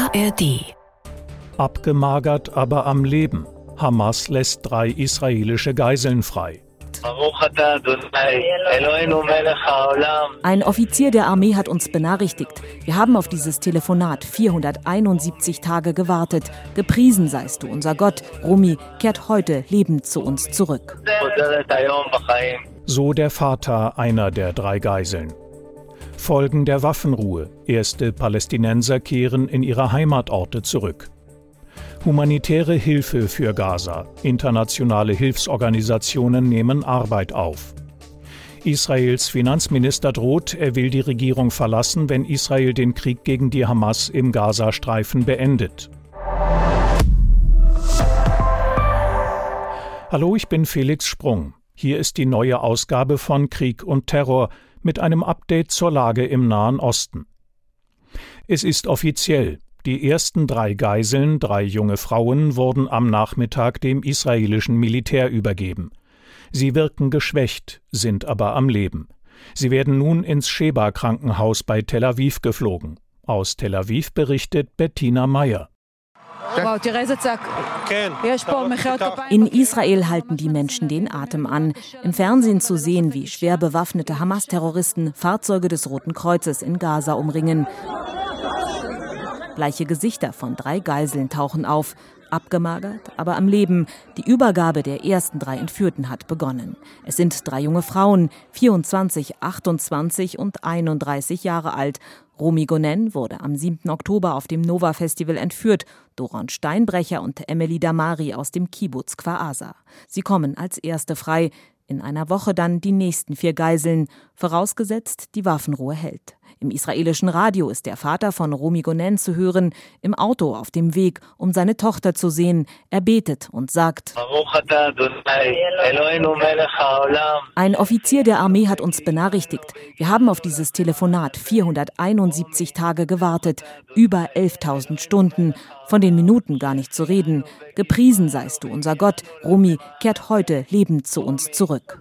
ARD. Abgemagert, aber am Leben. Hamas lässt 3 israelische Geiseln frei. Ein Offizier der Armee hat uns benachrichtigt. Wir haben auf dieses Telefonat 471 Tage gewartet. Gepriesen seist du, unser Gott. Rumi kehrt heute lebend zu uns zurück. So der Vater einer der 3 Geiseln. Folgen der Waffenruhe. Erste Palästinenser kehren in ihre Heimatorte zurück. Humanitäre Hilfe für Gaza. Internationale Hilfsorganisationen nehmen Arbeit auf. Israels Finanzminister droht, er will die Regierung verlassen, wenn Israel den Krieg gegen die Hamas im Gazastreifen beendet. Hallo, ich bin Felix Sprung. Hier ist die neue Ausgabe von Krieg und Terror mit einem Update zur Lage im Nahen Osten. Es ist offiziell. Die ersten 3 Geiseln, 3 junge Frauen, wurden am Nachmittag dem israelischen Militär übergeben. Sie wirken geschwächt, sind aber am Leben. Sie werden nun ins Sheba-Krankenhaus bei Tel Aviv geflogen. Aus Tel Aviv berichtet Bettina Meyer. In Israel halten die Menschen den Atem an. Im Fernsehen zu sehen, wie schwer bewaffnete Hamas-Terroristen Fahrzeuge des Roten Kreuzes in Gaza umringen. Bleiche Gesichter von 3 Geiseln tauchen auf. Abgemagert, aber am Leben. Die Übergabe der ersten 3 Entführten hat begonnen. Es sind 3 junge Frauen, 24, 28 und 31 Jahre alt. Romi Gonen wurde am 7. Oktober auf dem Nova-Festival entführt. Doron Steinbrecher und Emily Damari aus dem Kibbutz Kfar Aza. Sie kommen als erste frei. In einer Woche dann die nächsten 4 Geiseln, vorausgesetzt, die Waffenruhe hält. Im israelischen Radio ist der Vater von Romi Gonen zu hören, im Auto auf dem Weg, um seine Tochter zu sehen. Er betet und sagt: Ein Offizier der Armee hat uns benachrichtigt. Wir haben auf dieses Telefonat 471 Tage gewartet, über 11.000 Stunden, von den Minuten gar nicht zu reden. Gepriesen seist du, unser Gott. Rumi kehrt heute lebend zu uns zurück.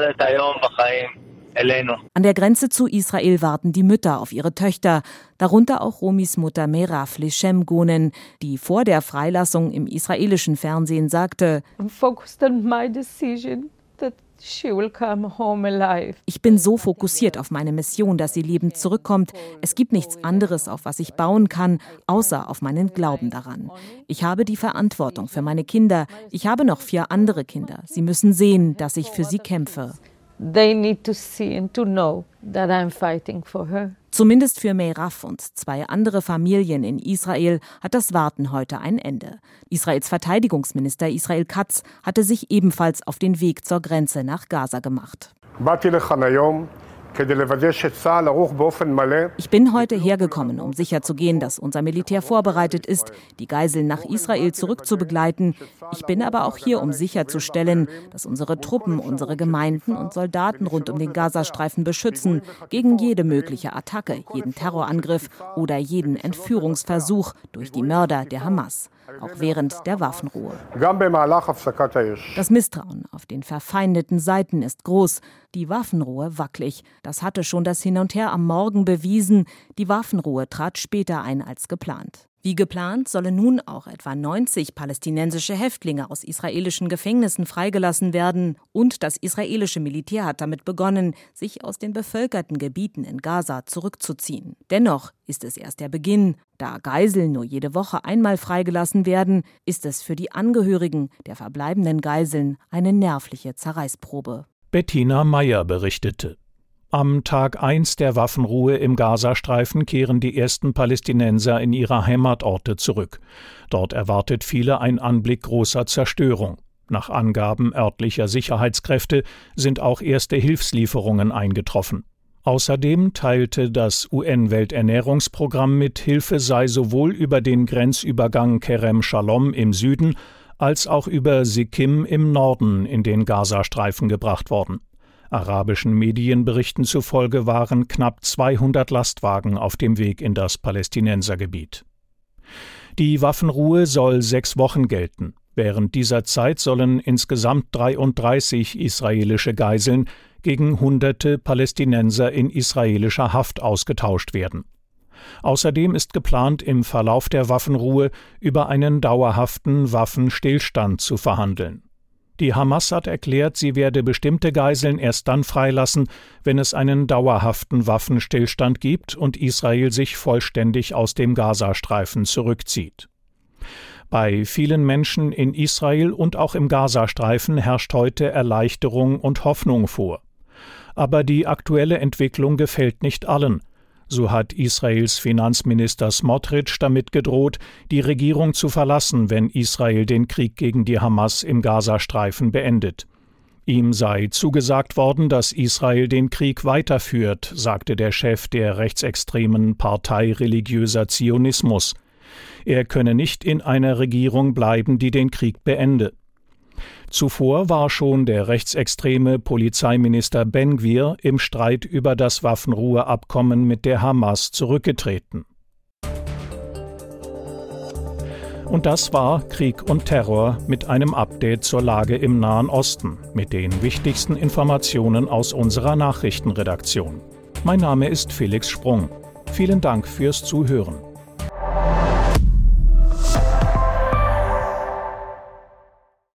An der Grenze zu Israel warten die Mütter auf ihre Töchter, darunter auch Romis Mutter Meirav Leshem Gonen, die vor der Freilassung im israelischen Fernsehen sagte: Ich bin so fokussiert auf meine Mission, dass sie lebend zurückkommt. Es gibt nichts anderes, auf was ich bauen kann, außer auf meinen Glauben daran. Ich habe die Verantwortung für meine Kinder. Ich habe noch 4 andere Kinder. Sie müssen sehen, dass ich für sie kämpfe. They need to see and to know that I'm fighting for her. Zumindest für Meirav und 2 andere Familien in Israel hat das Warten heute ein Ende. Israels Verteidigungsminister Israel Katz hatte sich ebenfalls auf den Weg zur Grenze nach Gaza gemacht. Ich bin heute hergekommen, um sicherzugehen, dass unser Militär vorbereitet ist, die Geiseln nach Israel zurückzubegleiten. Ich bin aber auch hier, um sicherzustellen, dass unsere Truppen unsere Gemeinden und Soldaten rund um den Gazastreifen beschützen, gegen jede mögliche Attacke, jeden Terrorangriff oder jeden Entführungsversuch durch die Mörder der Hamas. Auch während der Waffenruhe. Das Misstrauen auf den verfeindeten Seiten ist groß, die Waffenruhe wackelig. Das hatte schon das Hin und Her am Morgen bewiesen. Die Waffenruhe trat später ein als geplant. Wie geplant sollen nun auch etwa 90 palästinensische Häftlinge aus israelischen Gefängnissen freigelassen werden. Und das israelische Militär hat damit begonnen, sich aus den bevölkerten Gebieten in Gaza zurückzuziehen. Dennoch ist es erst der Beginn. Da Geiseln nur jede Woche einmal freigelassen werden, ist es für die Angehörigen der verbleibenden Geiseln eine nervliche Zerreißprobe. Bettina Meyer berichtete. Am Tag 1 der Waffenruhe im Gazastreifen kehren die ersten Palästinenser in ihre Heimatorte zurück. Dort erwartet viele ein Anblick großer Zerstörung. Nach Angaben örtlicher Sicherheitskräfte sind auch erste Hilfslieferungen eingetroffen. Außerdem teilte das UN-Welternährungsprogramm mit, Hilfe sei sowohl über den Grenzübergang Kerem Shalom im Süden als auch über Sikkim im Norden in den Gazastreifen gebracht worden. Arabischen Medienberichten zufolge waren knapp 200 Lastwagen auf dem Weg in das Palästinensergebiet. Die Waffenruhe soll 6 Wochen gelten. Während dieser Zeit sollen insgesamt 33 israelische Geiseln gegen Hunderte Palästinenser in israelischer Haft ausgetauscht werden. Außerdem ist geplant, im Verlauf der Waffenruhe über einen dauerhaften Waffenstillstand zu verhandeln. Die Hamas hat erklärt, sie werde bestimmte Geiseln erst dann freilassen, wenn es einen dauerhaften Waffenstillstand gibt und Israel sich vollständig aus dem Gazastreifen zurückzieht. Bei vielen Menschen in Israel und auch im Gazastreifen herrscht heute Erleichterung und Hoffnung vor. Aber die aktuelle Entwicklung gefällt nicht allen. So hat Israels Finanzminister Smotrich damit gedroht, die Regierung zu verlassen, wenn Israel den Krieg gegen die Hamas im Gazastreifen beendet. Ihm sei zugesagt worden, dass Israel den Krieg weiterführt, sagte der Chef der rechtsextremen Partei Religiöser Zionismus. Er könne nicht in einer Regierung bleiben, die den Krieg beende. Zuvor war schon der rechtsextreme Polizeiminister Ben Gvir im Streit über das Waffenruheabkommen mit der Hamas zurückgetreten. Und das war Krieg und Terror mit einem Update zur Lage im Nahen Osten, mit den wichtigsten Informationen aus unserer Nachrichtenredaktion. Mein Name ist Felix Sprung. Vielen Dank fürs Zuhören.